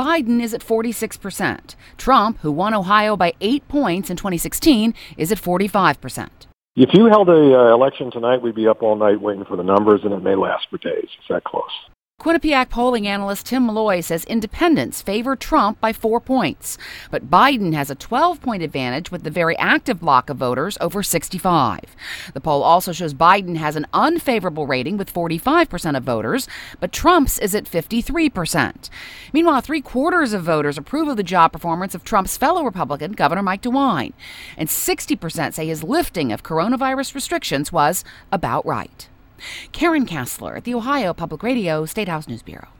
Biden is at 46%. Trump, who won Ohio by 8 points in 2016, is at 45%. If you held a election tonight, we'd be up all night waiting for the numbers, and it may last for days. It's that close. Quinnipiac polling analyst Tim Malloy says independents favor Trump by 4 points, but Biden has a 12-point advantage with the very active bloc of voters over 65. The poll also shows Biden has an unfavorable rating with 45% of voters, but Trump's is at 53%. Meanwhile, 3/4 of voters approve of the job performance of Trump's fellow Republican, Governor Mike DeWine, and 60% say his lifting of coronavirus restrictions was about right. Karen Kassler at the Ohio Public Radio State House News Bureau.